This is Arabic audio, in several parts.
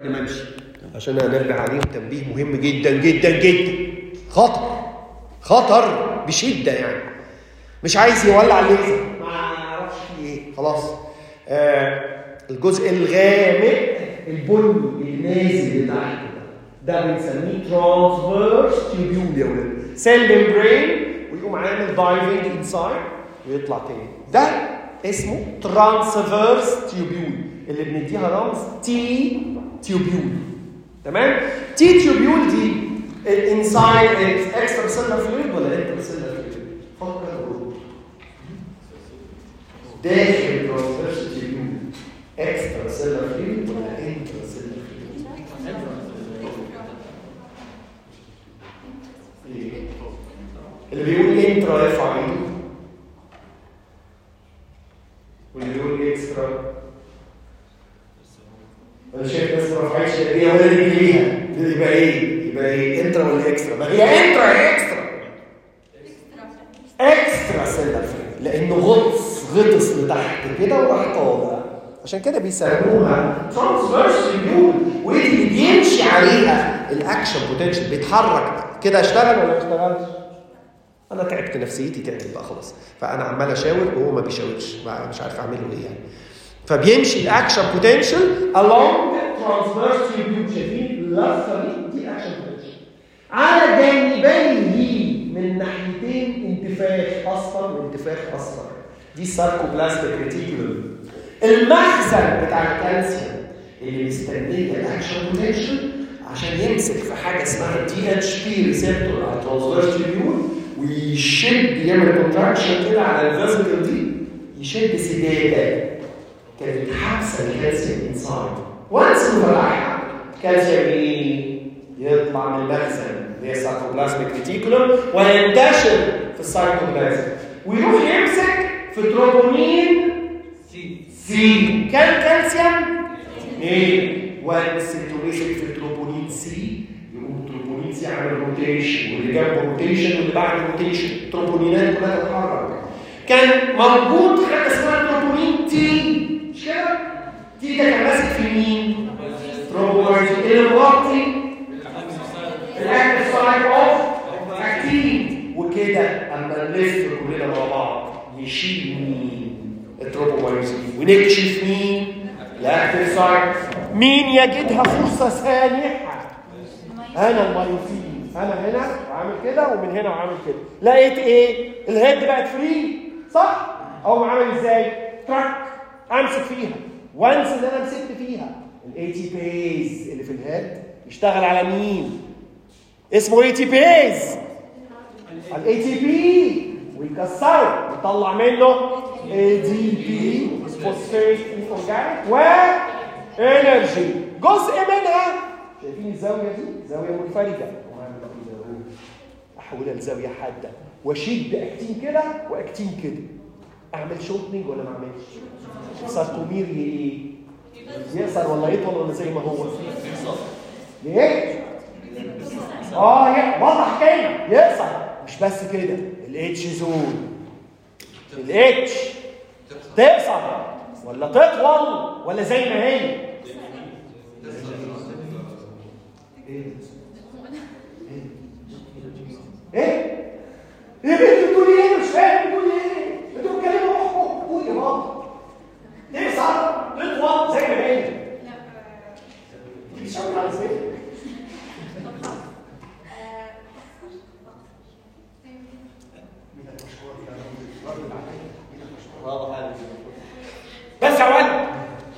نمشي عشان نرجع عليهم تنبيه مهم جدا جدا جدا. خطر بشده يعني. مش عايز يولع الليزر، ما اعرفش فيه ايه، خلاص. الجزء الغامق البني اللي نازل لتحت ده بنسميه ترانسفيرس تيوبيول يا ولاد، سيل ممبرين، ويقوم عامل دايفنج انسايد ويطلع تاني. ده اسمه ترانسفيرس تيوبيول اللي بنديها رمز تي تيوبيول. تمام؟ تي تيوبيول دي الانسايد اكسترا سيلر فلويد ولا انتر سيلر فلويد؟ فكر داخل ترانسفيرس تيوبيول اكسترا سيلر فلويد ولا انتر سيلر فلويد؟ اللي بيقول انترا يرفع ايده، واللي بيقول اكسترا انا شايف ناس ما رفعتش ايديها ولا رجليها. يبقى ايه انترا ولا اكسترا؟ ما هي انترا هي اكسترا سيلر فلويد، لانه غطس لتحت كده وراح طالع، عشان كده بيسموها ترانسفيرس تيوبيول. ودي اللي بيمشي عليها الاكشن بوتنشال، بيتحرك كده. اشتغل ولا ما اشتغلش؟ انا تعبت، نفسيتي تعبت بقى خلاص، فانا عمال اشاور وهو ما بيشاورش، مش عارف اعمل له ايه يعني. فبيمشي الاكشن بوتنشال along ترانسفيرس تيوبيول. شايفين اللفه دي اكشن بوتنشال على جانبيه من ناحيتين انتفاخ اصفر وانتفاخ اصفر. دي ساركوبلاستيك ريتيكولوم، المخزن بتاع الكالسيوم اللي مستنيه الاكشن بوتنشال عشان يمسك في حاجه اسمها تي اتش بي ريسبتور على الترانسفيرس تيوبيول، ويشد، يعمل كونتراكشن كده على الفيزيكال دي، يشد سداده كانت حابسه الكالسيوم انسايد. وانس انفتحها الكالسيوم يطلع من المخزن اللي هي ساركوبلازميك ريتيكولوم وينتشر في السايتوبلازم ويروح يمسك في تروبونين سي. كان كالسيوم وانس تمسك في تروبونين سي، يقوم تروبونين سي عامل روتيشن، واللي جنبه روتيشن واللي بعد روتيشن، التروبونينات كلها تتحرك. كان موجود حاجه اسمها تروبونين تي، مش كده؟ تي ده كان ماسك في مين؟ تروبونين اللي مغطي الاكتف سايد اوف اكتين. وكده اما نلف كلنا مع بعض نشيل مين؟ التروبومايوسين، ونكشف مين؟ الاكتف سايد. مين يجدها فرصه سانحه؟ انا المايوسين. انا هنا وعامل كده ومن هنا وعامل كده، لقيت ايه؟ الهيد بقت فري، صح؟ او عامل ازاي؟ تراك امسك فيها. وانس ان انا مسكت فيها الاي تي بيز اللي في الهيد يشتغل على مين؟ اسمه اي تي بيز، الاي تي بي، ويكسره ويطلع منه اي دي بي فوسفات اورجانيك وانرجي. جزء منها شايفين الزاويه دي؟ زاويه منفرده، احولها لزاويه حاده واشد اكتين كده واكتين كده. اعمل شورتنج ولا ما اعملش؟ الساركومير ايه؟ يقصر ولا يطول ولا زي ما هو؟ ليه؟ واضح كده يقصر. مش بس كده، الاتش زون، الاتش تقصر ولا تطول ولا زي ما هي؟ ايه بنتوا بتقولي ايه؟ مش فاهم بتقولي ايه؟ انتوا بتتكلموا مخكم. قول يا بابا. تقصر تطول زي ما هي. دي بتشاور على ازاي؟ بس يا ولد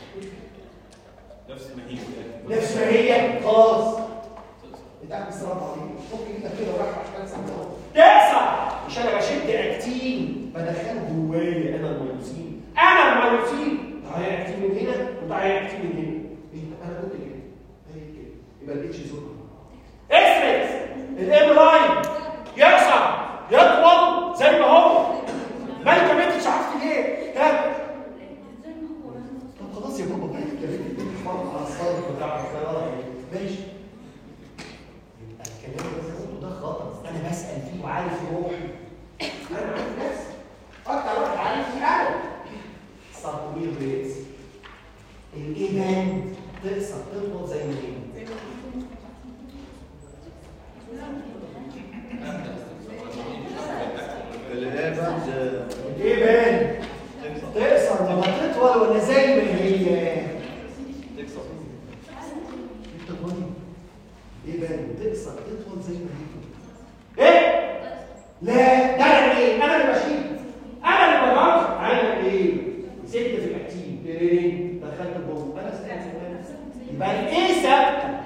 نفس ما هي خلاص. اتقابل السلام عليكم. ممكن انت كده وراح عشان ساعه تقصر. مش انا بشد اكتين بدخله جوايا انا المايوسين. تعالى اكتين من هنا وتعالى اكتين من هنا. انا قلت كده يبقى الاتش زون اكسبرت. الام لاين يقصر يطول زي ما هو. مالك يا بنتي؟ مش عرفت ليه؟ طب خلاص يا بابا، مالك يا بنتي؟ بتتفرج على الصدر بتاعك ماشي. يبقى الكلام اللي بقوله ده غلط. انا بسال فيه وعارف روحي. انا عارف نفسي اكتر واحد عارفني انا. ساركومير ريتس الايمان تقصر تطول زي ما هي. تطولي ايه بقى؟ تقصر تطول زي ما هي. ايه؟ لا ده انا ايه؟ انا اللي بشيل، انا اللي بجرب. انا ايه؟ مسكت في الاكتين دخلت جوه، انا استنى. يبقى الايه ثابته،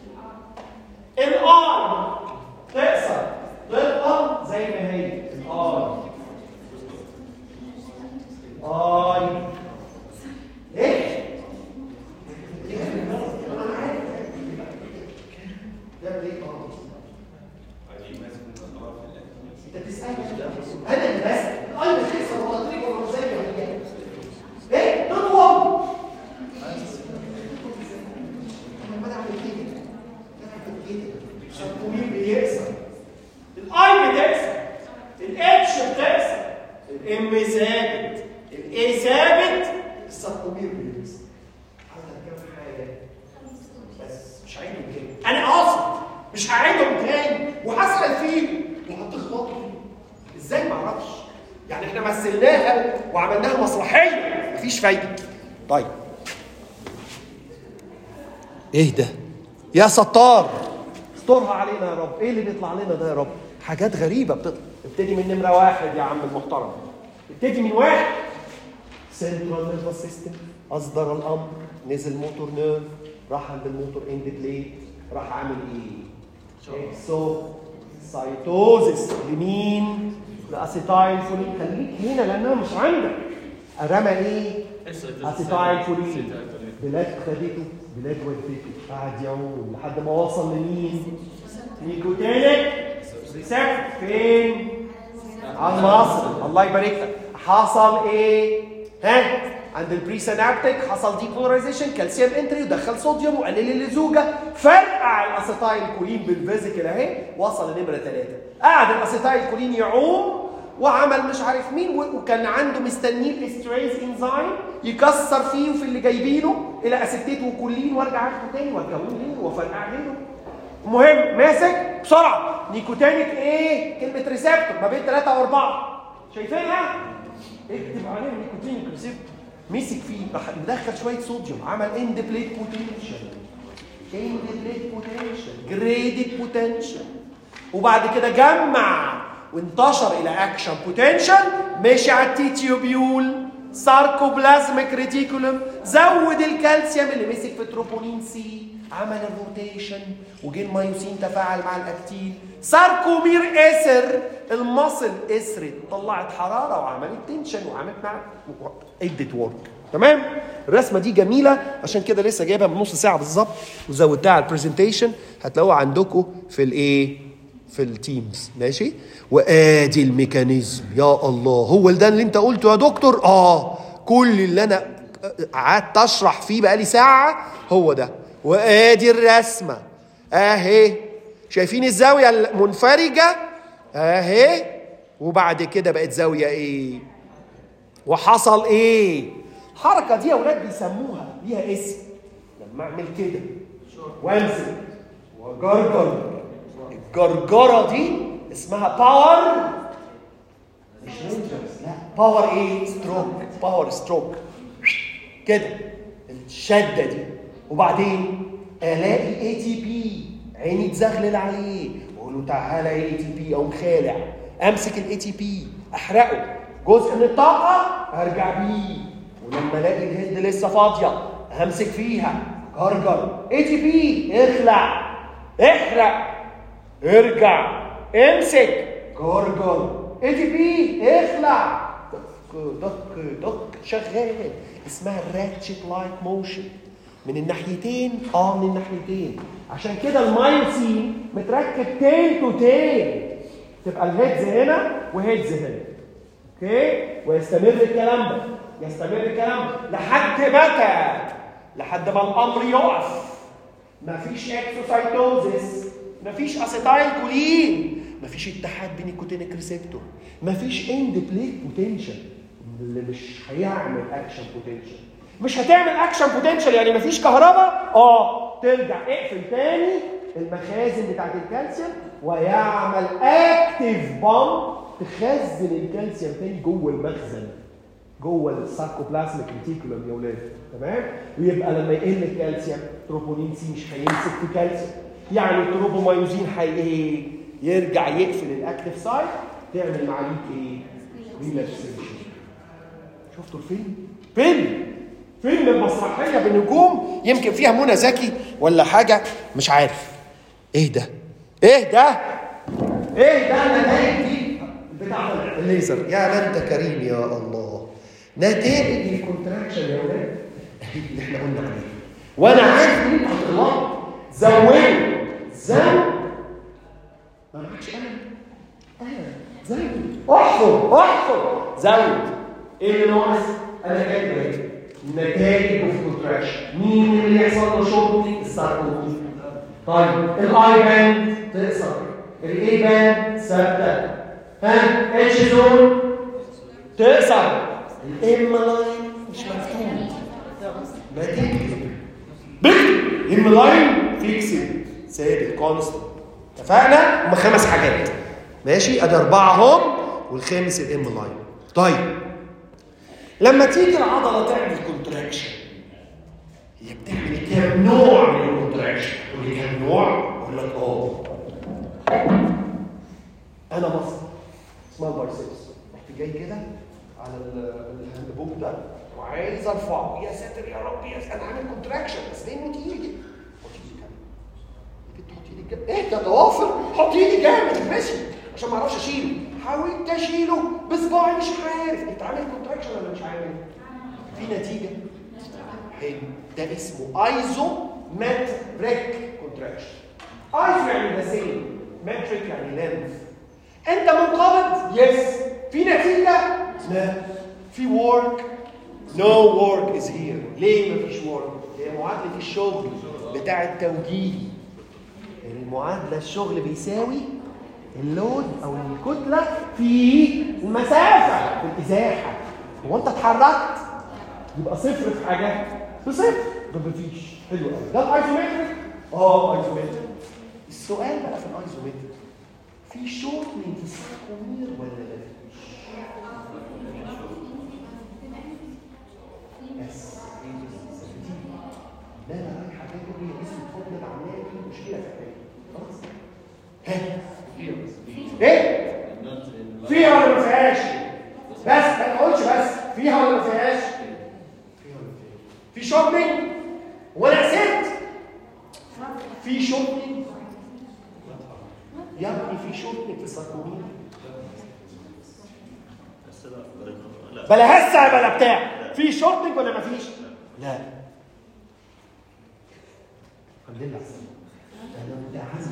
الار تقصر تطول زي ما هي. الار ايه؟ انت بتسالني انا اللي بسال. انا بتكسر ولا طريق ولا زي ما هي. ايه؟ تطول. انا ما اعمل كده. الشامبوين بيكسر، الاي بتكسر، الاتش بتكسر، الام ثابت، الاي ثابت، السبومير بيكسر. عندك كام حاجه بس مش هعيدهم تاني. انا قاصد مش هعيدهم تاني وهسال فيه وهتخبطوا فيه. ازاي ما اعرفش؟ يعني احنا مثلناها وعملناها مسرحيه مفيش فايده. طيب ايه ده؟ يا ستار استرها علينا يا رب. ايه اللي بيطلع لنا ده يا رب؟ حاجات غريبه بتطلع. ابتدي من نمره 1 يا عم المحترم. ابتدي من 1. سنترال نيرفس سيستم اصدر الامر، نزل موتور نيرف، راح عند الموتور اند بليت، راح عامل ايه؟ اكسو سايتوزيس لمين؟ لاسيتايل كولين. خليك هنا لانها مش عندك. رمى ايه؟ اسيتايل كولين. بلاد خدته، بلاد ودته، قعد يعوم لحد ما وصل لمين؟ نيكوتينيك ريسبت. فين؟ على المصل. الله يبارك لك. حصل ايه؟ ها؟ عند البري سينابتيك حصل ديبولاريزيشن، كالسيوم انتري ودخل صوديوم وقلل اللزوجه، فرقع الاسيتايل كولين بالفيزيكال اهي، وصل لنمره 3. قعد الاسيتايل كولين يعوم وعمل مش عارف مين، وكان عنده مستنيه الاستريز انزايم يكسر فيه وفي اللي جايبينه الى اسيتيت وكولين، وارجع اخده تاني وارجعه غيره وافرقع غيره. المهم ماسك بسرعه نيكوتينيك ايه؟ كلمه ريسبتور ما بين 3 و4. شايفينها؟ اكتب عليها نيكوتينيك ريسبتور. مسك فيه راح مدخل شويه صوديوم، عمل اند بليت بوتنشال، اند بليت بوتنشال، جريدد بوتنشال، وبعد كده جمع وانتشر الى اكشن بوتنشال، ماشي على التي تيوبيول، ساركوبلازميك ريتيكولوم، زود الكالسيوم اللي مسك في تروبونين سي، عمل الروتيشن، وجه المايوسين تفاعل مع الاكتين، ساركومير اسر، المصل اسرت، طلعت حراره وعملت تنشن وعملت مع ادت ورك. تمام؟ الرسمه دي جميله، عشان كده لسه جايبها من نص ساعه بالظبط وزودتها على البرزنتيشن، هتلاقوها عندكم في الايه؟ في التيمز. ماشي؟ وادي الميكانيزم. يا الله، هو ده اللي انت قلته يا دكتور؟ كل اللي انا قعدت اشرح فيه بقالي ساعه هو ده. وادي الرسمه اهي، شايفين الزاويه المنفرجه اهي، وبعد كده بقت زاويه ايه؟ وحصل ايه؟ الحركه دي يا اولاد بيسموها ليها اسم. لما اعمل كده وانزل وجرجر، الجرجره دي اسمها باور، مش رينجرز، لا باور ايه؟ ستروك، باور ستروك كده، الشده دي. وبعدين الاقي اي تي بي، عيني تزغلل عليه واقول له تعالى اي تي بي، اقوم خالع، امسك الاي تي بي احرقه، جزء من الطاقه ارجع بيه، ولما الاقي الهيد لسه فاضيه همسك فيها، جرجر، اي تي بي، اخلع، احرق، ارجع، امسك، جرجر، اي تي بي، اخلع، دق دق شغال. اسمها الراتشت لايك موشن. من الناحيتين، من الناحيتين. عشان كده المايوسين متركب تيل تو تيل، تبقى الهيدز هنا وهيدز هنا. اوكي؟ ويستمر الكلام ده، يستمر الكلام ده لحد متى؟ لحد ما الامر يقف. مفيش اكسوسايتوزيس، مفيش اسيتايل كولين، مفيش اتحاد بين الكوتينيك ريسبتور، مفيش اند بليت بوتنشال اللي مش هيعمل اكشن بوتنشال. مش هتعمل اكشن بوتنشال يعني مفيش كهرباء، ترجع اقفل تاني المخازن بتاعت الكالسيوم ويعمل اكتيف بامب تخزن الكالسيوم تاني جوه المخزن. جوه الساركوبلازميك ريتيكولم يا ولاد، تمام؟ ويبقى لما يقل الكالسيوم تروبونين سي مش هيمسك في كالسيوم، يعني التروبومايوزين ايه؟ يرجع يقفل الاكتيف سايت، تعمل معاليك ايه؟ ريلاكسيشن. شفتوا الفيلم؟ فيلم المسرحيه بنجوم يمكن فيها منى زكي ولا حاجه مش عارف. ايه ده النتائج دي بتاع الليزر؟ يا ما انت كريم يا الله. نتائج الكونتراكشن يا ولاد اللي احنا قلنا عليها، وانا عارف ان انت هتغلط. زود ما معكش زود احفر زود. ايه اللي ناقص؟ انا كاتب اهي نتائج الكونتراكشن. مين اللي يحصل له شورتنج؟ الساركومير. طيب الاي باند تقصر، الاي باند ثابته، اتش زون تقصر، الام لاين مش مفتوح. ما تكتب ام لاين فيكسد ثابت كونستنت. اتفقنا؟ هم 5 حاجات ماشي، ادي 4 هم والخامس الام لاين. طيب لما تيجي العضله تعمل كونتراكشن هي بتعمل كام نوع من الكونتراكشن؟ تقول لي كام نوع؟ اقول لك انا مصر اسمها البايسبس، رحت جاي كده على الهاند ده وعايز ارفعه، يا ساتر يا رب انا عامل كونتراكشن بس ليه تيجي كده ايه ده ضوافر؟ حط ايدي جامد ماشي عشان ما اعرفش اشيله. حاولت اشيله بصباعي مش عارف. انت عامل كونتراكشن ولا مش عامل؟ في نتيجه حلو. ده اسمه ايزومتريك كونتراكشن. ايزو يعني ذا سيم، متريك يعني لينث. انت منقبض يس، في نتيجه لا، في work no work is here. ليه مفيش work؟ هي معادله الشغل بتاع التوجيهي. المعادله الشغل بيساوي اللود او الكتله في المسافه في الازاحه. هو انت اتحركت يبقى صفر في حاجه بصفر، ده مفيش. حلو قوي. ده الايزومتريك. ايزومتريك. السؤال بقى في الايزومتريك، في شورتنج في الساركومير ولا لا؟ بس لا رايحه تاكل هي اسم فضلت عامله لي مشكله في الحياه. خلاص ايه فيها ولا ما فيهاش؟ بس ما تقولش بس فيها ولا ما فيهاش. في شورتنج ولا ست؟ في شورتنج يا ابني، في شورتنج في الساركومير. بلا هسه بلا بتاع. في شورتنج ولا ما فيش؟ لا. الحمد لله. انا متعذب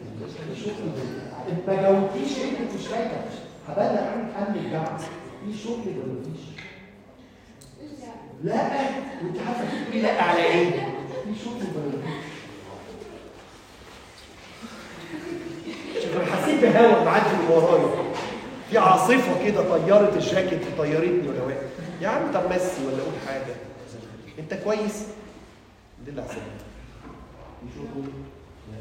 انت ما جاوبتيش، انت مش راجع. هبلغ عنك امن الجامعه. في شورتنج ولا ما فيش؟ لا. وانت عارفه تقولي لا على ايه؟ في شورتنج ولا ما فيش؟ حسيت بهواء معدي من ورايا، في عاصفه كده طيرت الجاكيت وطيرتني وانا واقف. يا عم طب مسي ولا قول حاجه. انت كويس؟ دي اللي حسيت. يشوفوا لا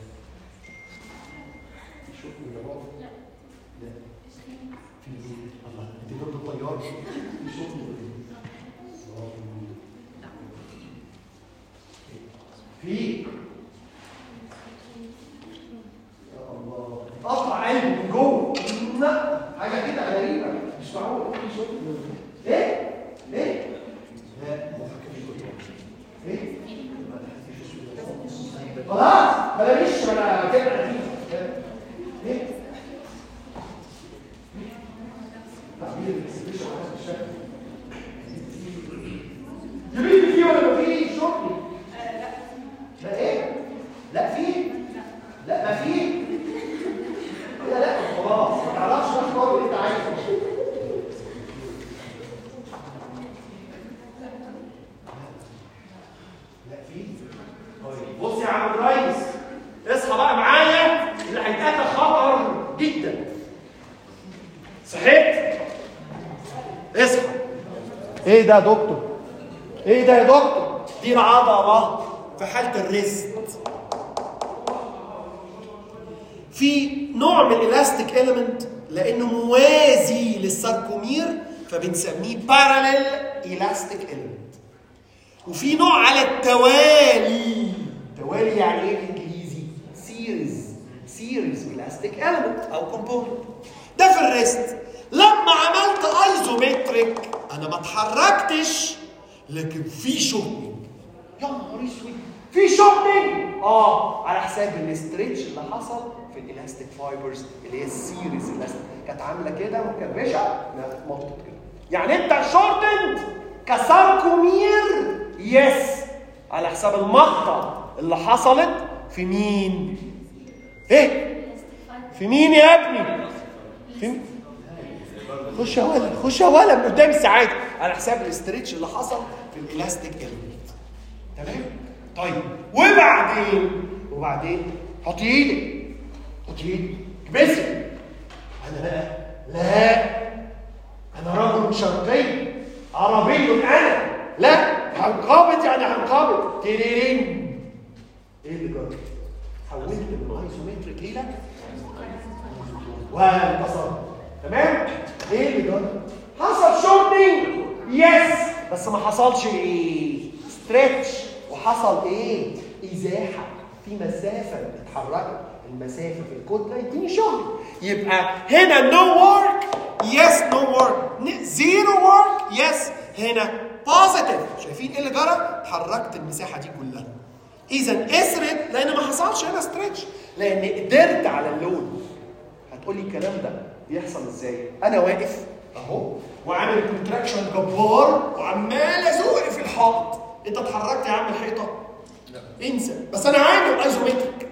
يشوفوا ولا بعض لا في الله انت ضد الطيار. يشوفوا في قطع قلبي من جوه. لا حاجه كده غريبه مش معقول. ايه ليه؟ لا ايه خلاص بلاش ولا كده. ايه تعبير الاكسبريشن على الشكل يبين فيه ولا ما فيه شغل؟ لا ايه؟ لا فيه؟ لا ما فيه؟ لا خلاص ما تعرفش تختار اللي انت عايزه. لا فيه. طيب بص يا عم الريس، اصحى بقى معايا اللي هيتقطع خطر جدا. صحيت؟ اصحى. ايه ده يا دكتور؟ ايه ده يا دكتور؟ دي العضله في حاله الريست. في نوع من الالاستيك اليمنت لانه موازي للساركومير فبنسميه باراليل الاستيك اليمنت. وفي نوع على التوالي. توالي يعني ايه بالانجليزي؟ سيريز الاستيك اليمنت او كومبوننت. ده في الريست. لما عملت ايزومتريك انا ما اتحركتش، لكن في شورتنج. يا نهار اسود، في شورتنج على حساب الاستريتش اللي حصل في الالاستيك فايبرز اللي هي السيريز الاستيك. كانت عامله كده مكرشه، لا اتمطت كده. يعني انت شورتنج كساركومير يس على حساب المقطع اللي حصلت في مين؟ ايه؟ في مين يا ابني؟ في مين؟ خش يا ولد من قدام الساعات على حساب الاستريتش اللي حصل في الالاستيك اليمنت. تمام؟ طيب وبعدين حط ايدك كبسي. انا بقى لا، انا رجل شرقي عربي، انا لا هنقابض يعني هنقابض تيرين. ايه اللي جرى؟ حولت من ايزومتريك الى وانتصر. تمام؟ ايه اللي جرى؟ حصل شورتنج يس، بس ما حصلش ايه؟ ستريتش. وحصل ايه؟ ازاحه في مسافه اتحركت. المسافه في الكتله يديني شغل. يبقى هنا نو ورك يس، نو ورك، زيرو ورك يس. هنا بوزيتيف. شايفين ايه اللي جرى؟ حركت المساحه دي كلها. اذا اسرد، لان ما حصلش هنا ستريتش، لان قدرت على اللود. هتقولي الكلام ده بيحصل ازاي؟ انا واقف اهو وعامل كونتراكشن جبار وعمال ازق في الحائط. انت اتحركت يا عم الحيطه؟ لا انسى. بس انا عامل ايزومتريك.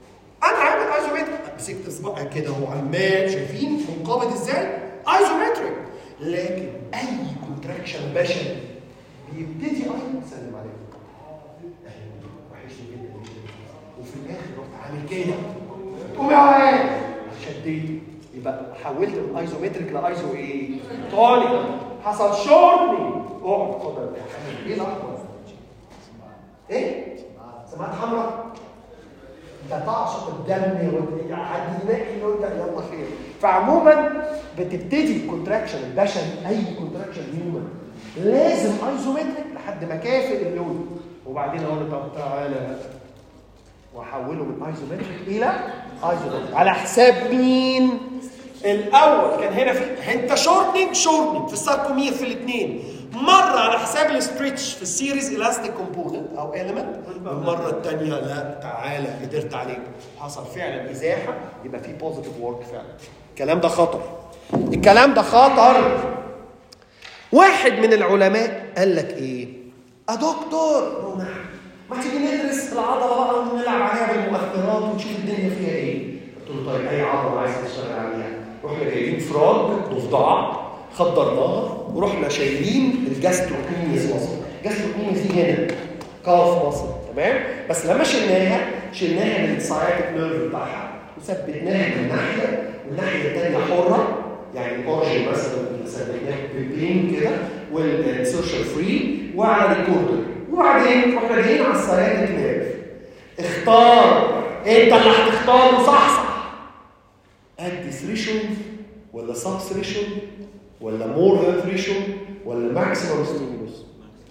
مسكت صباعي كده وعمال، شايفين منقبض ازاي؟ ايزومتريك. لكن اي كونتراكشن بشري بيبتدي سلم عليكم وحشني جدا، وفي الاخر رحت عامل كده، تقوم يا واد شديت. يبقى حولت من ايزومتريك لايزو ايه؟ طالي. حصل شورتنج. اقعد اتفضل يا حبيبي. ايه الاحمر؟ ايه؟ سمعت حمراء؟ انت تعشق الدم وحد يلاقي يلا خير. فعموما بتبتدي الكونتراكشن البشري، اي كونتراكشن هيومن لازم ايزومتريك لحد ما كافئ اللود، وبعدين اقول له طب تعالى واحوله من ايزومتريك الى ايزومتريك على حساب مين؟ الاول كان هنا في انت شورتنج في الساركومير في الاثنين، مره على حساب الستريتش في السيريز الاستيك كومبوننت او اليمنت، والمره الثانيه لا تعالى قدرت عليه، حصل فعلا ازاحه، يبقى في بوزيتيف وورك فعلا. الكلام ده خطر. واحد من العلماء قال لك ايه؟ دكتور ما تيجي ندرس العضله بقى ونلعب عليها بالمؤثرات ونشوف الدنيا فيها ايه. قلت له طيب اي عضله عايز تشتغل عليها؟ رحنا جايبين فراغ ضفدع خدرناها ورحنا شايلين الجاستروكنيميس مصر. الجاستروكنيميس دي هنا كاف مصر، تمام؟ بس لما شلناها من الساياتيك نيرف بتاعها وثبتناها من ناحيه والناحيه الثانيه حره، يعني الاورجن مثلا ثبتناه بالبين كده والسوشيال فري وعلى الكورتر، وبعدين رحنا جايين على الساياتيك نيرف. اختار انت اللي هتختار وصحصح. ادي ثريشولد ولا سب ثريشولد ولا مور ذان ثريشولد ولا ماكسيمم ستيمولوس؟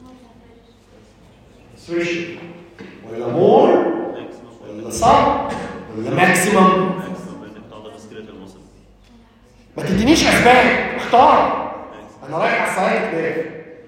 ثريشولد ولا مور ولا سب ولا ماكسيمم؟ ما تدينيش اسباب، اختار. انا رايح على السايت نيرف.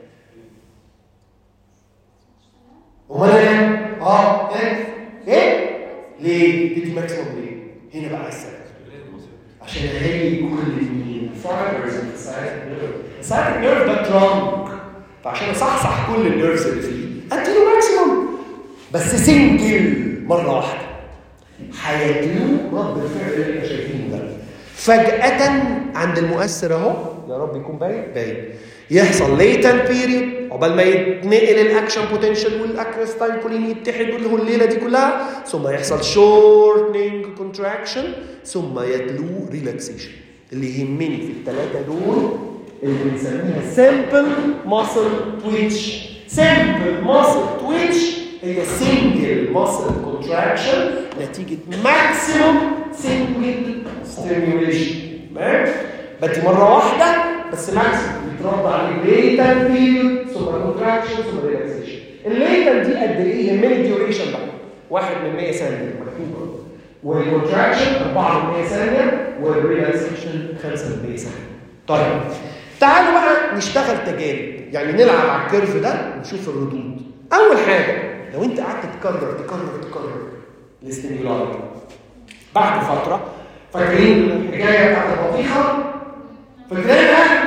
امال ايه؟ ليه؟ تدي ماكسيمم ليه؟ هنا بقى السبب. عشان الاقي كل الفايبرز في السايتيك نيرف. السايتيك نيرف ده ترانك، فعشان اصحصح كل النيرفز اللي فيه اديله ماكسيمم، بس سنجل مره واحده. هيديله رد الفعل اللي احنا شايفينه ده. فجأة عند المؤثر اهو، يا رب يكون باين، يحصل ليتنت بيريود عقبال ما يتنقل الاكشن بوتنشال والاكريستايل كولين يتحد والليله دي كلها، ثم يحصل شورتنج كونتراكشن، ثم يتلو ريلاكسيشن. اللي يهمني في الثلاثه دول اللي بنسميها سمبل ماسل تويتش. سمبل ماسل تويتش هي سنجل ماسل كونتراكشن نتيجه ماكسيموم سنجل ستيميوليشن. تمام؟ بدي مره واحده بس ماكسيمم بيتربى عليه ليتن بيريود ثم كونتراكشن ثم ريلاكسيشن. الليتن دي قد ايه؟ يهمني الديوريشن بقى 1/100 ثانيه مكتوب، والكونتراكشن 4/100 ثانيه، والريلاكسيشن 5/100 ثانيه. طيب تعالوا بقى نشتغل تجارب، يعني نلعب على الكيرف ده ونشوف الردود. اول حاجه لو انت قعدت تكرر الاستيمولاي بعد فتره، فاكرين الحكايه بتاعت البطيخه؟ فاكرينها؟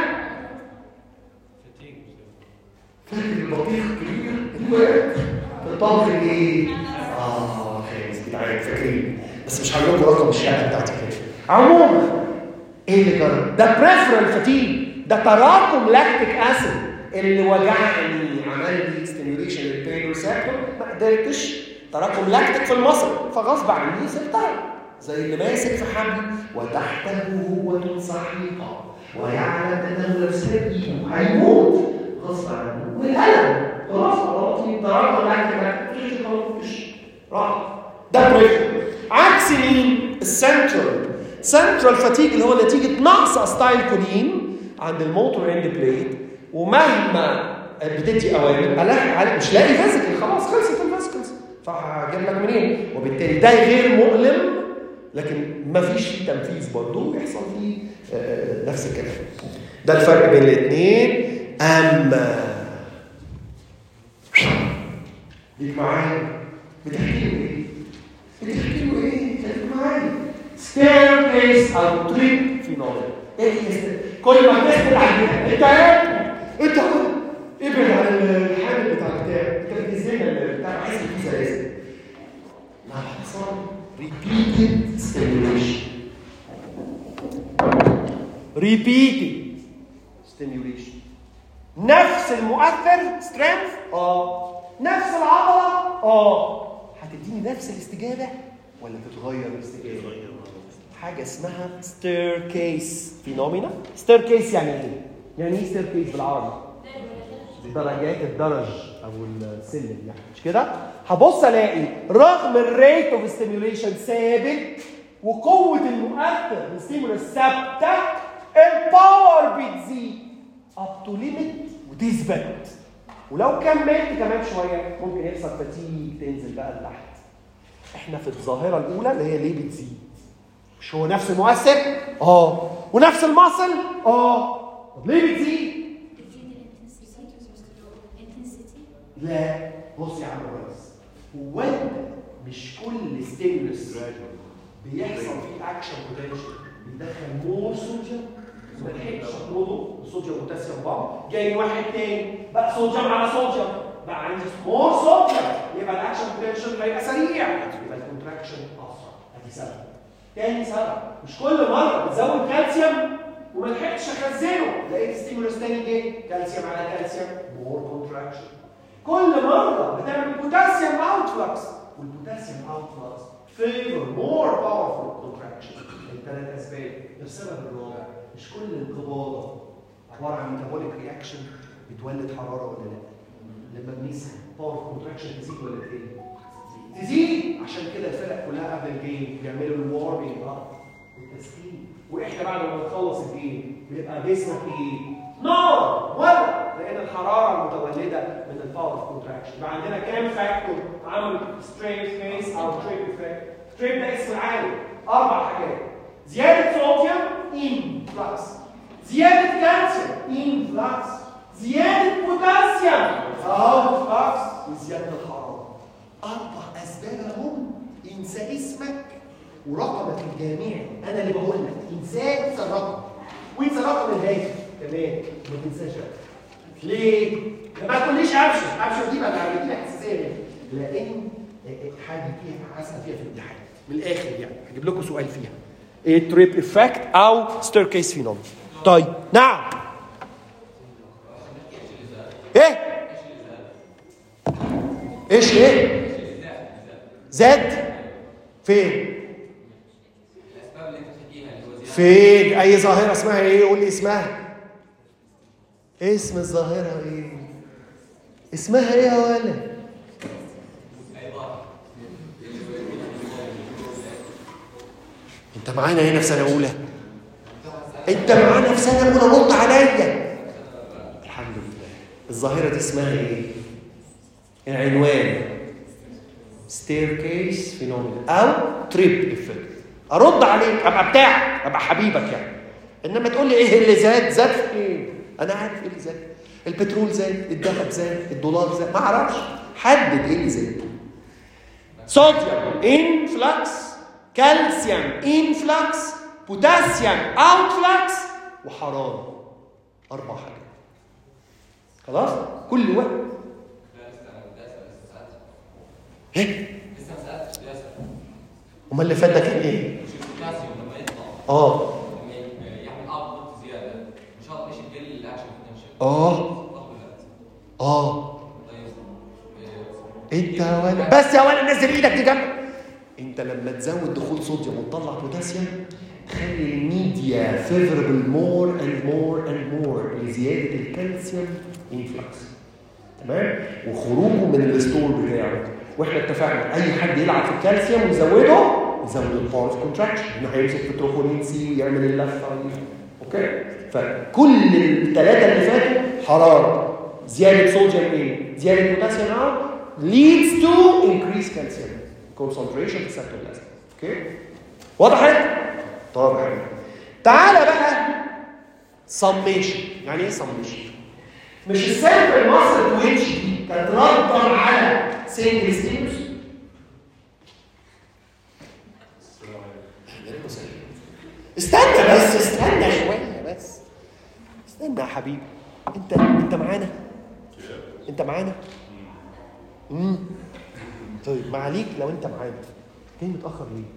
فاكر البطيخ الكبير اللي وقعت في الطبخ ايه؟ خلاص جدعان فاكرين، بس مش هقول لكم رقم الشهاده بتاعتي كده. عموما ايه اللي جرى؟ ده بريفرال فتيج، ده تراكم لاكتيك اسيد اللي وجعني، عمل لي ستيميوليشن للبين ريسبتور، ما قدرتش تراكم لاكتيك في المصل، فغصب عني سبتها زي اللي ماسك في حبل وتحته قوة صحيحة ويعلم انه لو ساب ايده هيموت غصب عنه والألم، خلاص خلاص تراكم لاكتيك مش راح. ده بريفرال. عكس مين؟ السنترال فاتيج اللي هو نتيجة نقص استايل كولين عند الموتور اند بليد، ومهما بتدي اوامر الاقي مش لاقي فيزيكال، خلاص خلصت الفيزيكالز، فهجيب لك منين؟ وبالتالي ده غير مؤلم لكن ما فيش فيه تنفيذ برضه يحصل فيه نفس الكلام. ده الفرق بين الاثنين. اما ليك معايا بتحكي له ايه؟ خليك معايا. staircase او تريب فينومينا. ايه هي؟ كل ما تسند عليها انت ابعد عن الحامل بتاع بتاعك، انت بتنزلها بتاع عايز فيه سلاسل. لا حصل repeated stimulation. نفس المؤثر strength نفس العضله هتديني نفس الاستجابه ولا تتغير الاستجابه؟ حاجه اسمها staircase phenomena. staircase يعني ايه؟ يعني ايه staircase بالعربي؟ درجات الدرج او السلم، يعني مش كده؟ هبص الاقي رغم الريت اوف ستيميوليشن ثابت وقوه المؤثر الستيمولس ثابته، الباور بتزيد اب تو ليميت وتثبت، ولو كملت كمان شويه ممكن يحصل فتيج تنزل بقى لتحت. احنا في الظاهره الاولى اللي هي ليه بتزيد، مش هو نفس المؤثر؟ ونفس المصل؟ طب ليه بتزيد؟ لا بص يا عم ريس، هو انت مش كل ستيمولس بيحصل فيه اكشن بوتنشال بيدخل مور صوديوم ما لحقتش اطرده الصوديوم بوتاسيوم بعض، جاي واحد تاني بقى صوديوم على صوديوم بقى عندي مور صوديوم، يبقى الاكشن بوتنشال هيبقى سريع، يبقى الكونتراكشن اسرع. ادي سبب. تاني سبب، مش كل مره بتزود كالسيوم وما لحقتش اخزنه لقيت ستيمولس تاني جه كالسيوم على كالسيوم مور كونتراكشن. كل مره بتعمل بوتاسيوم اوتفلكس، والبوتاسيوم اوتفلكس فيفر مور باورفول كونتراكشن. الثلاث اسباب. السبب الرابع، مش كل انقباضه عباره عن ميتابوليك رياكشن بتولد حراره ولا لا؟ لما بنقيس باور كونتراكشن تزيد ولا تقل؟ تزيد. عشان كده الفرق كلها قبل الجيم بيعملوا الوارمنج اب والتسخين، واحنا بعد ما نخلص الجيم بيبقى جسمك ايه؟ نار ولا، لان الحراره المتولده من الباور كونتراكشن. يبقى عندنا كام فاكتور عمل ستريت فيس او تريب افكت؟ تريب ده اسم عالي، 4 حاجات: زياده صوديوم انفلكس، زياده كالسيوم انفلكس، زياده بوتاسيوم اوتفلكس، وزياده الحراره. 4 اسباب هم. انسى اسمك ورقمك الجامعي، انا اللي بقول لك انسى الرقم وانسى رقم الهاتف كمان، ما تنساش. ليه؟ ما تقوليش ابشر دي بقى عمليه حساسيه، لان حاجه فيها هسال فيها في الامتحان من الاخر، يعني هجيب لكم سؤال فيها ايه تريب افكت او ستيركيس فينومينا. طيب نعم ايه زاد فين اي ظاهره اسمها ايه؟ قول لي اسمها. اسم الظاهره ايه؟ اسمها ايه يا ولد؟ انت معانا هنا في سنه اولى؟ انت معانا في سنه اولى رد عليا. الحمد لله. الظاهره دي اسمها ايه؟ العنوان staircase phenomenon او trip effect. ارد عليك، ابقى بتاعك، ابقى حبيبك يعني. انما تقول لي ايه اللي زاد؟ زاد في ايه؟ انا عارف ايه اللي زاد. البترول زاد، الذهب زاد، الدولار زاد، ما اعرفش. حدد ايه اللي زاد. صوديوم انفلكس، كالسيوم انفلكس، بوتاسيوم اوتفلكس، وحراره. 4 حاجات. خلاص؟ كل وقت. ايه؟ لسه ما سالتش لسه. امال اللي فات ده كان ايه؟ البوتاسيوم لما يطلع يعمل ابورت زياده، مش هقدر ايش الجل الاكشن بوتنشال. انت ولا بس يا ولا نزل ايدك دي جنبك. انت لما تزود دخول صوديوم وتطلع بوتاسيوم، خلي الميديا فيفربل مور اند مور اند مور لزياده الكالسيوم انفلكس. تمام؟ وخروجه من الستور بتاعه. واحنا اتفقنا اي حد يلعب في الكالسيوم ويزوده، يزود الباور اوف كونتراكشن، انه هيمسك في تروبونين سي ويعمل اللفه دي. اوكي؟ فكل الثلاثه اللي فاتوا حراره، زياده صوديوم ايه؟ زياده بوتاسيوم اوت leads to increased calcium concentration في السيتوبلازم. اوكي؟ وضحت؟ طب حلو. تعالى بقى summation. يعني ايه summation؟ مش السيمبل ماسل تويتش دي كانت ردا على سنجل ستيموس؟ استنى بس، استنى شويه بس. استنى يا حبيبي. انت معانا؟ انت معانا؟ طيب ما عليك لو انت معانا. جاي متاخر ليه؟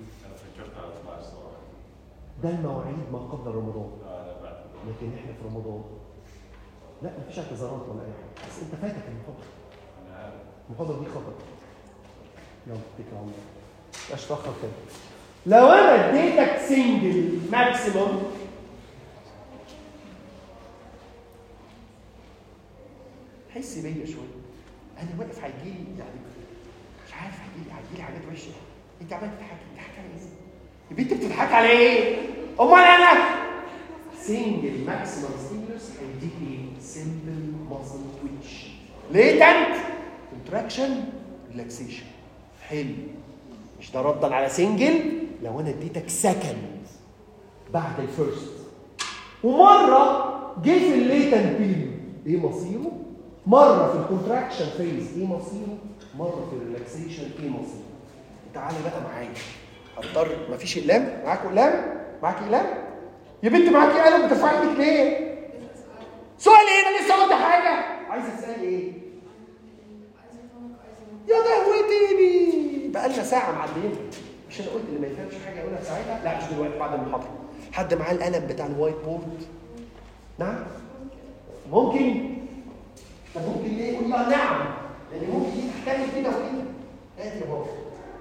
ده المواعيد ما قبل رمضان. لكن احنا في رمضان. لا مفيش اعتذارات ولا اي حاجه، بس انت فاتك المحاضره دي خطر. يلا اتكل على الله. مش تاخر كده. لو انا اديتك سنجل ماكسيموم حس بيا شويه. انا واقف هيجيلي يعني مش عارف هيجيلي حاجات وحشه. انت عمال تضحك على ايه؟ يا بنت بتضحك على ايه؟ امال انا سنجل ماكسيمم ستيمولس هيديك ايه؟ سمبل ماسل تويتش، ليتنت كونتراكشن، ريلاكسيشن. حلو. مش ده ردا على سنجل. لو انا اديتك سكند بعد الفيرست ومره جه في الليتنت بيريود، ايه مصيره؟ مره في الكونتراكشن فيز ايه مصيره؟ مره في الريلاكسيشن ايه مصيره؟ تعالى بقى معايا. هضطر مفيش اقلام؟ معاك اقلام؟ معاك اقلام؟ يا بنت معاكي قلم بترفعي ايدك ليه؟ سؤال ايه؟ انا لسه قلت حاجه. عايزه تسالي ايه؟ يا دهوتيني بقى لنا ساعه معديين. مش انا قلت اللي ما يفهمش حاجه يقولها ساعتها؟ لا مش دلوقتي، بعد المحاضره. حد معاه القلم بتاع الوايت بورد؟ نعم؟ ممكن؟ طب ممكن ليه؟ يقول لا نعم، لان ممكن دي تحتاج كده وكده. هات يا بابا.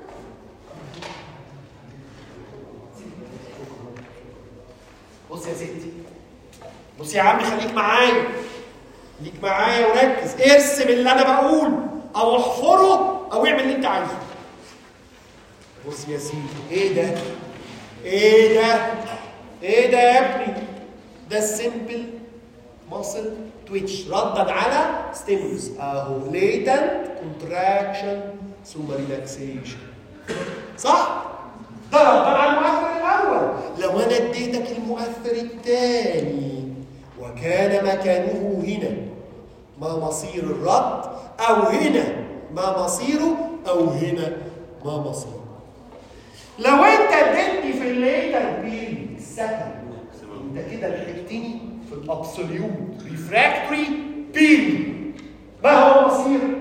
بص يا ستي، بص يا عم، خليك معايا، ليك معايا وركز. ارسم اللي انا بقوله او احفره او اعمل اللي انت عايزه. بص يا سيدي، ايه ده؟ ايه ده؟ ايه ده يا ابني؟ ده السمبل ماسل تويتش ردا على ستيمولس اهو، ليتنت كونتراكشن ثم ريلاكسيشن. صح؟ ده ردا على المؤثر الاول. لو انا اديتك المؤثر الثاني وكان مكانه هنا، ما مصير الرد؟ او هنا ما مصيره؟ او هنا ما مصيره؟ لو انت اديتني في الليتر بيريود السكند، انت كده لحقتني في الابسوليوت ريفراكتوري بيريود. ما هو مصير؟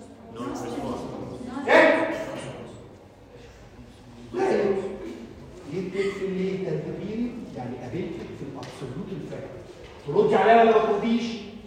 ايه؟ جيت في الليتر بيريود يعني قابلتك في الابسوليوت ريفراكتوري. تردي عليا ولا ما ترديش؟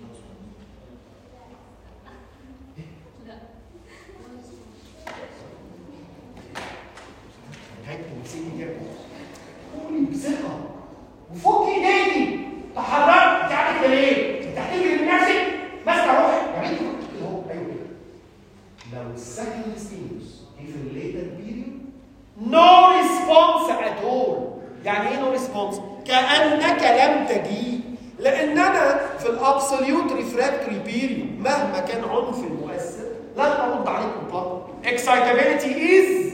قولي بثقة وفكي ايديكي. تحركي. انت عارفه ليه؟ انت هتجري من نفسك ماسكه روحك يا بنتي كده اهو. ايوه كده. لو السكند ستيمولس في الليتر بيريود نو ريسبونس ات اول. يعني ايه نو ريسبونس؟ كأنك لم تجيء، لأن أنا في الأبسوليوت ريفراكتوري بيريود مهما كان عنف المؤثر لن أرد عليك مطلقا. excitability is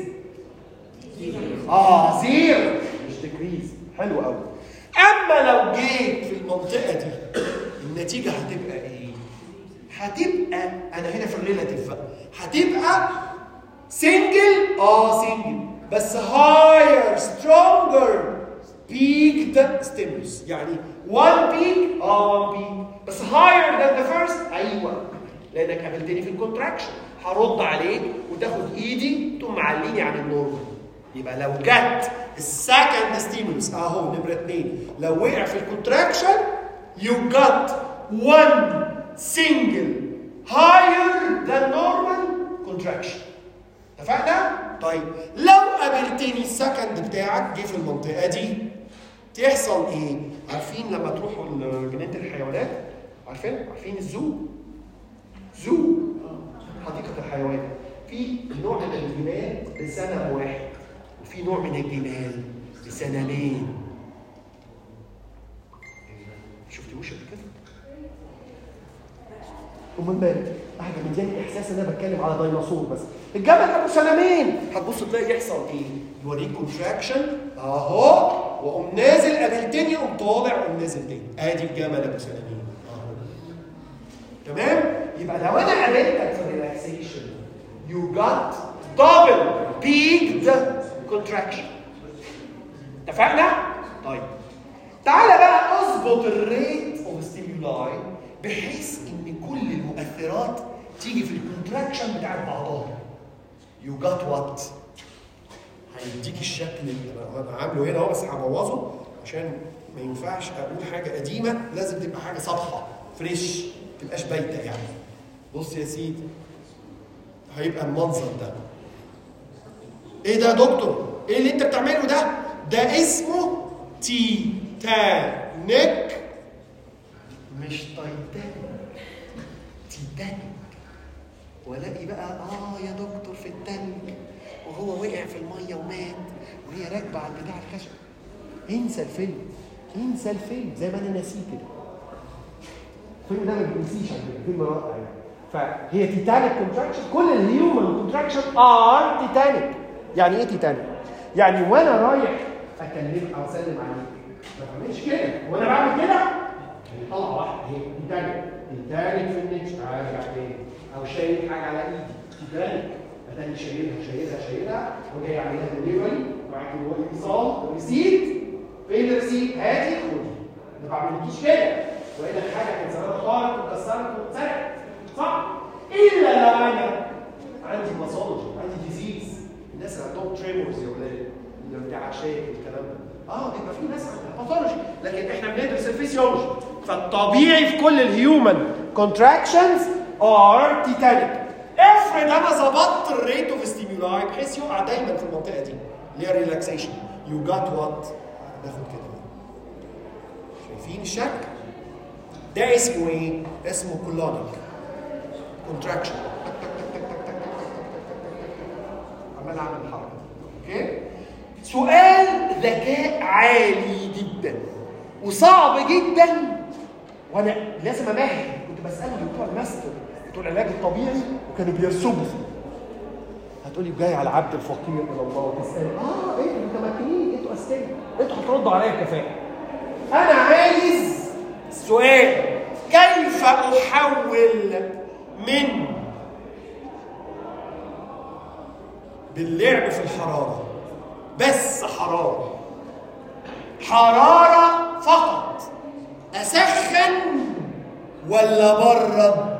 زيرو مش ديكريز. حلو قوي. أما لو جيت في المنطقة دي النتيجة هتبقى إيه؟ هتبقى أنا هنا في الريلاتيف بقى، هتبقى سنجل سنجل بس higher stronger peaked stimulus، يعني one peak one peak بس higher than the first. أيوه لأنك قابلتني في الكونتراكشن هرد عليك وتاخد إيدي تقوم معليني عن النورمال. يبقى لو جت السكند ستيمولس اهو نمره 2 لو وقع في الكونتراكشن you got one single higher than normal contraction. اتفقنا؟ طيب لو قابلتني السكند بتاعك جه في المنطقه دي تحصل ايه؟ عارفين لما تروحوا جنينه الحيوانات عارفين الزو حديقه الحيوان، في نوع من الجمال بسنه واحد وفي نوع من الجمال بسنانين. شفتوش قبل كده؟ امال مالك؟ واحد مدياني احساس ان انا بتكلم على ديناصور بس. الجمل ابو سنانين هتبص تلاقي يحصل ايه؟ يوريك كونتراكشن اهو واقوم نازل قابلتني اقوم طالع واقوم نازل تاني. ادي الجمل ابو سنانين اهو. تمام؟ يبقى لو انا قابلتك في الريلاكسيشن you got double peaked contraction. اتفقنا؟ طيب تعالى بقى اظبط الريت اوف ستيمولاي بحيث ان كل المؤثرات تيجي في الكونتراكشن بتاعت بعضها. يو جات وات هيديك الشكل اللي انا عامله هنا اهو بس هبوظه عشان ما ينفعش اقول حاجه قديمه، لازم تبقى حاجه صبحه فريش ما تبقاش بايته يعني. بص يا سيدي هيبقى المنظر ده. ايه ده يا دكتور؟ ايه اللي انت بتعمله ده؟ ده اسمه تيتانيك مش تايتانيك. تيتانيك. والاقي بقى يا دكتور في التلج وهو وقع في الميه ومات وهي راكبه على البتاع الخشب. انسى الفيلم زي ما انا ناسيه كده. الفيلم ده ما بينسيش على فكره، فيلم رائع يعني. فهي تيتانيك كونتراكشن. كل الهيومن كونتراكشن ار تيتانيك. يعني ايه تيتانيك؟ يعني وانا رايح اكلمك او اسلم عليك ما بعملش كده، وانا بعمل كده طلع واحده اهي تيتانيك في النتش ارجع تاني، او شايل حاجه على ايدي تيتانيك اتاني شايلها وجاي عليها دليفري وبعد كده هو اتصال ريسيت. فين الريسيت؟ هاتي خدي. ما بعملكيش كده، والا الحاجه كانت زمان خالص واتكسرت واتسرقت صح؟ الا لو انا عندي باثولوجي عندي ديزيز. الناس اللي عندهم تريمورز يا ولاد الارتعاشات والكلام ده بيبقى في ناس عندها باثولوجي، لكن احنا بندرس الفسيولوجي. فالطبيعي في كل الهيومن كونتراكشنز ار تيتانيك. افرض انا ظبطت الريت اوف ستيمولاي بحيث يقع دايما في المنطقه دي اللي هي ريلاكسيشن. يو جات وات؟ ناخد كده. شايفين الشكل؟ ده اسمه ايه؟ اسمه كولونيك كونتراكشن. عمال اعمل الحركه دي. اوكي؟ سؤال ذكاء عالي جدا وصعب جدا وانا لازم امهد. كنت بساله بتوع الماستر بتوع العلاج الطبيعي وكانوا بيرسموا. هتقولي جاي على العبد الفقير الى الله وتسال انتوا متمكنين، انتوا اذكياء، انتوا هتردوا عليا بكفاءه. انا عايز سؤال كيف احول من باللعب في الحراره بس حراره فقط اسخن ولا برد؟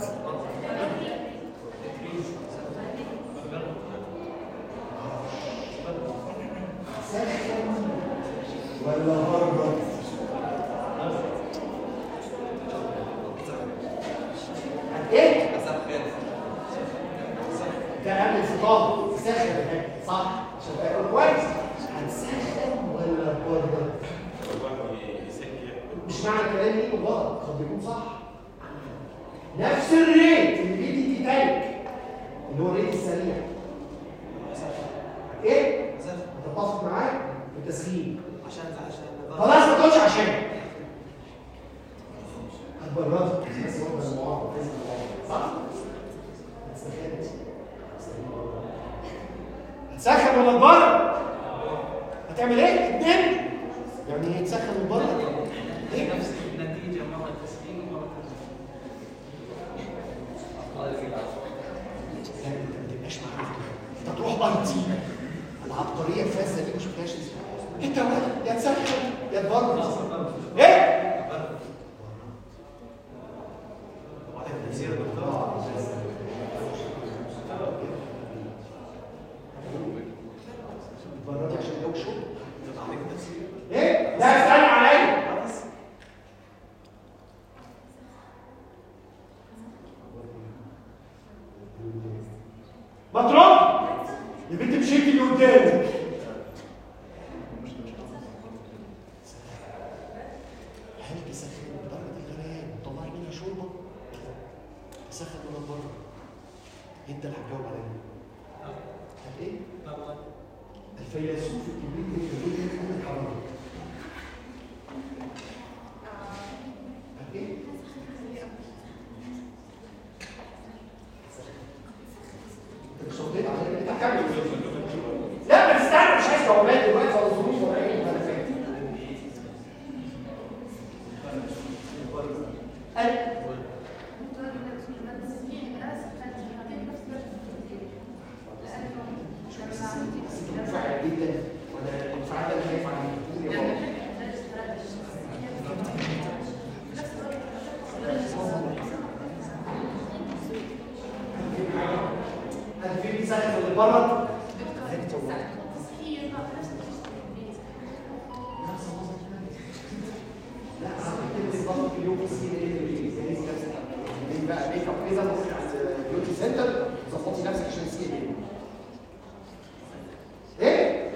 اسخن ولا برد؟ ايه؟ ده قبل الفطار تسخن صح عشان تاكل كويس. هنسخن ولا برد؟ مش معنى كلامي انه غلط، قد يكون صح. نفس الريت اللي بيدي تيتانيك اللي هو الريت السريع. ايه؟ تتفق معايا؟ التسخين. عشان خلاص تاخدش عشان هتبردك بس هو المعارض صح؟ هتسخن ولا تبرد؟ هتعمل ايه؟ اتنين؟ يعني ايه تسخن وتبرد؟ ايه؟ نفس النتيجه مره تسخين ومره لا انت ما تبقاش معاك انت تروح اي تي العبقريه الفاسده دي ما شفتهاش انت يا تسخن يا تبرد ايه؟ تبردي عشان الجو شو؟ ايه؟ لا استنى عليا بطرق يا بنت مشيتي اللي قدامك حالك يسخن درجة الغليان وطلعي منها شوربة يسخن من بره انت اللي هتجاوب عليا ايه؟ الفيلسوف الكبير يقول الحرارة ايه؟ انت مش صوتين عليك انت هتعمل لا بس استنى مش عايز جوابات دلوقتي ولا ظروف ولا ايه ولا فاهم منفعل جدا وانا المنفعل ده خايف عليه يا بابا هل في بيسخن اللي بره؟ لا اعتقد في اليوم بقى ميك اب كده ممكن عند بيوتي سنتر ظبطي نفسك عشان تسيبي ايه؟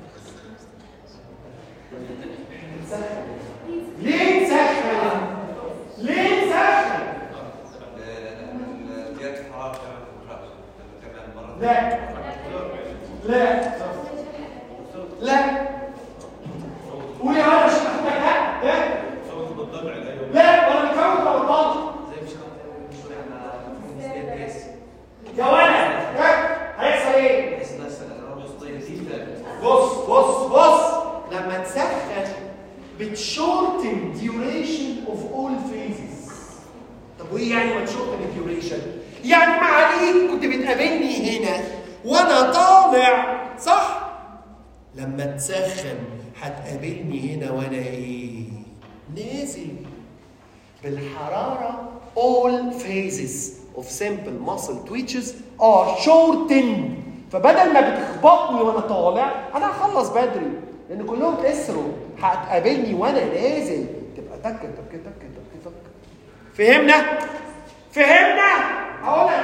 ليه تسخن؟ ليه تسخن؟ زياده الحراره كمان مره لا لا لا قولي هذا مش محتاج لا صوت بالضبع ايوه لا ولا بيفوت ولا بطاطا زي مش يا ولد هيحصل ايه؟ بص لما تسخن بتشورتن duration of all phases. طب وايه يعني ما تشورتن الديوريشن؟ يعني معاليك كنت بتقابلني هنا وانا طالع صح؟ لما تسخن هتقابلني هنا وانا ايه؟ نازل. بالحراره all phases of simple muscle twitches are shortened. فبدل ما بتخبطني وانا طالع انا هخلص بدري لان كلهم اسروا. هتقابلني وانا نازل تبقى تك تك تك تك تك. فهمنا؟ هقولها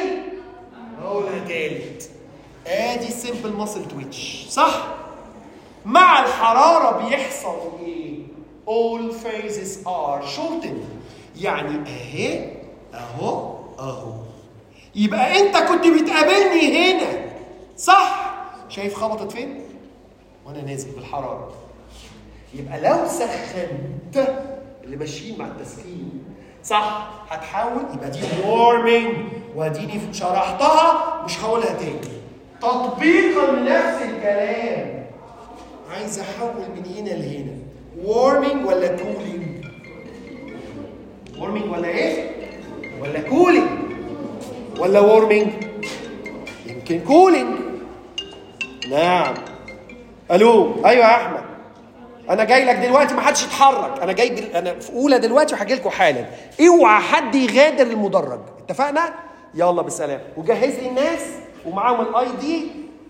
تالت. ادي simple muscle twitch صح؟ مع الحراره بيحصل ايه؟ all phases are shortened. يعني اهو يبقى انت كنت بتقابلني هنا صح؟ شايف خبطت فين؟ وانا نازل بالحراره. يبقى لو سخنت اللي ماشيين مع التسخين صح هتحاول يبقى دي warming واديني شرحتها مش هقولها تاني. تطبيقا لنفس الكلام عايز احول من هنا لهنا warming ولا cooling؟ warming ولا ايه؟ ولا cooling؟ ولا warming؟ يمكن cooling. نعم. الو ايوه يا احمد انا جاي لك دلوقتي ما حدش يتحرك. انا في اولى دلوقتي وهاجي لكم حالا. اوعى حد يغادر المدرج. اتفقنا؟ يلا بالسلام. وجهز لي الناس ومعاهم الاي دي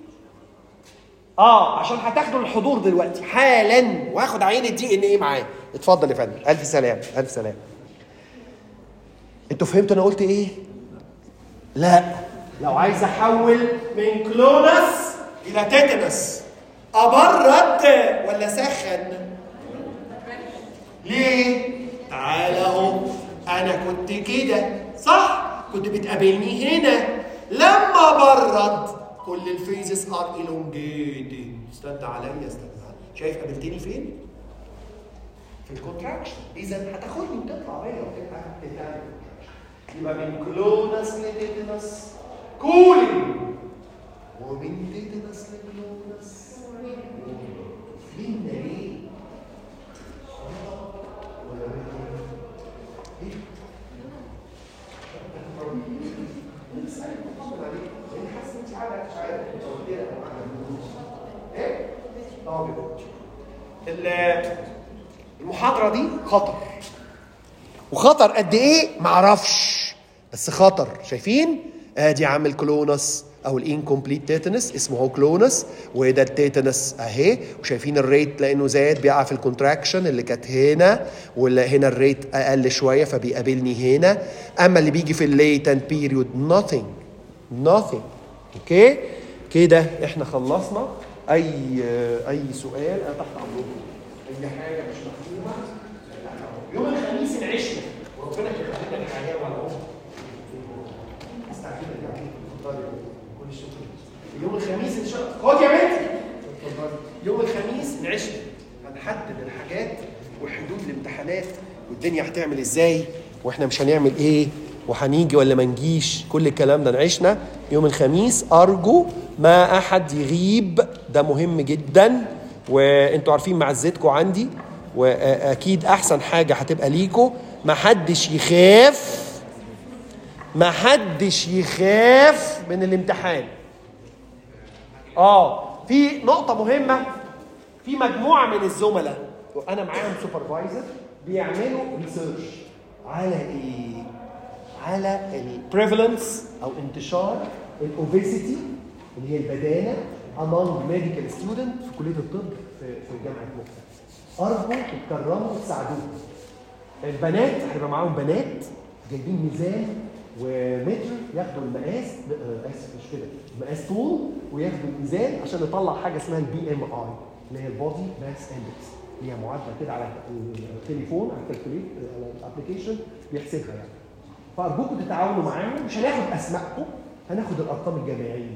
عشان هتاخدوا الحضور دلوقتي حالا وهاخد عينه دي ان ايه معايا. اتفضل يا فندم. الف سلام. انتوا فهمتوا انا قلت ايه؟ لا لو عايز احول من كلونس الى تيتانس ابرد ولا سخن؟ ليه؟ تعال اهو انا كنت كده صح؟ كنت بتقابلني هنا. لما برد كل الفيزز ار elongated. استنى عليا. شايف قابلتني فين؟ في الكونتراكشن. اذا هتاخدني وتطلع بيا وتبقى تتعمل. يبقى من كلونس لتيتنس كولينج، ومن تيتنس لكلونس فين ده ليه؟ المحاضرة دي خطر، وخطر قد ايه معرفش، بس خطر. شايفين ادي عامل كلونس او الانكمبليت تيتانس اسمه هو كلونس، وده التيتانس اهي، وشايفين الريت لانه زاد بيقع في الكونتراكشن اللي كانت هنا، ولا هنا الريت اقل شويه فبيقابلني هنا. اما اللي بيجي في الليتنت بيريود nothing. اوكي كده احنا خلصنا. اي سؤال انا تحت امركم، اي حاجه مش مفهومه. يوم الخميس العشاء وربنا يخلينا الحياه والعمر. استعجلنا يعني كل الشكر. يوم الخميس ان شاء الله خد يا بنتي. يوم الخميس العشاء هنحدد الحاجات وحدود الامتحانات والدنيا هتعمل ازاي واحنا مش هنعمل ايه وهنيجي ولا ما نجيش. كل الكلام ده نعيشنا يوم الخميس. ارجو ما احد يغيب، ده مهم جدا، وانتوا عارفين معزتكم عندي، واكيد احسن حاجه هتبقى ليكم ما حدش يخاف من الامتحان. في نقطه مهمه، في مجموعه من الزملاء وانا معاهم سوبرفايزر بيعملوا ريسيرش على ايه؟ على البريفالنس او انتشار الاوبيسيتي اللي هي البدانه among medical student في كليه الطب في جامعه مكة. ارجو تكرموا وتساعدوهم. البنات هيبقى معاهم بنات جايبين ميزان ومتر ياخدوا المقاس، اسف مش كده، مقاس طول، وياخدوا الميزان عشان نطلع حاجه اسمها البي ام اي اللي هي البودي ماس اندكس، اللي هي معادله كده على التليفون على الكالكوليت على الابلكيشن بيحسبها يعني. فارجوكم تتعاونوا معاهم، مش هناخد اسمائكم، هناخد الارقام الجامعيه.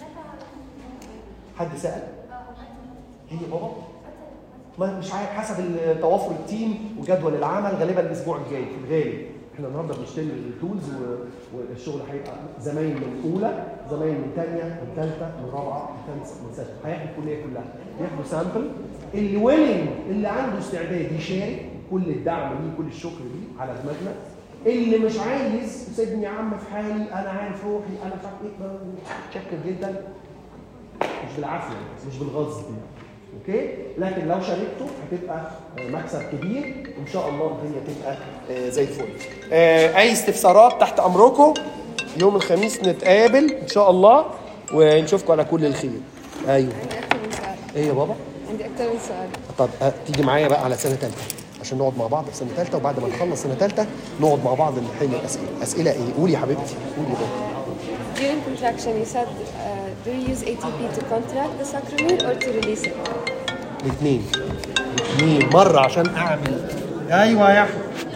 حد سأل؟ هي بابا؟ ما مش عارف، حسب توافر التيم وجدول العمل غالبا الاسبوع الجاي في الغالب. احنا النهارده بنشتري التولز والشغل هيبقى زمايل من اولى، زمايل من ثانيه، من ثالثه، من رابعه، من خامسه، من سته، هياخدوا الكليه كلها، ياخدوا سامبل. اللي ويلنج، اللي عنده استعداد يشارك، كل الدعم ليه، كل الشكر ليه على دماغنا. اللي مش عايز سيبني يا عم في حالي، انا عارف روحي، انا مش عارف ايه، متشكر جدا. مش بالعافيه، مش بالغصب، اوكي؟ لكن لو شاركتوا هتبقى مكسب كبير وان شاء الله الدنيا تبقى زي الفل. اي استفسارات تحت امركم. يوم الخميس نتقابل ان شاء الله ونشوفكم على كل الخير. ايوه عندي اكتر من سؤال. ايه يا بابا؟ عندي اكتر من سؤال. طب تيجي معايا بقى على سنه ثالثه عشان نقعد مع بعض في سنه ثالثه، وبعد ما نخلص سنه ثالثه نقعد مع بعض نحل الاسئله. اسئله ايه؟ قولي يا حبيبتي، قولي بابا. During contraction you said do you use ATP to contract the sacrament or to release it? الاثنين مره عشان اعمل. ايوه يا احمد.